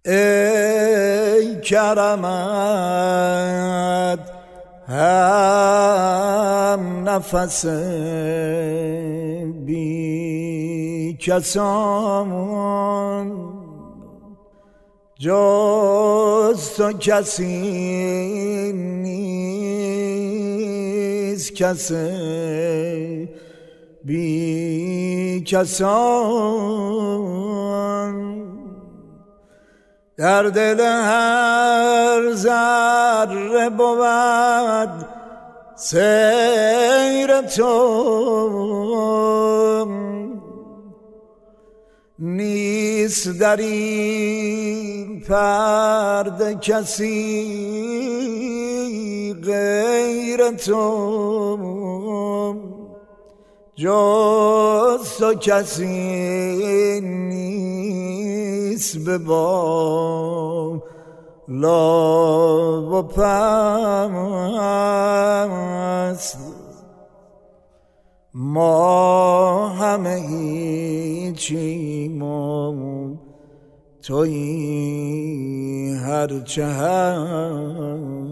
ای کرمت هم نفس بی کسان، جز تو کسی نیست، کسی بی کسان. در دل هر ذره بود سیر تو، نیست در این پرده کسی غیر تو، جز تو کسی نیست به بالا و پست. ما همه هیچیم و تویی هرچه هست.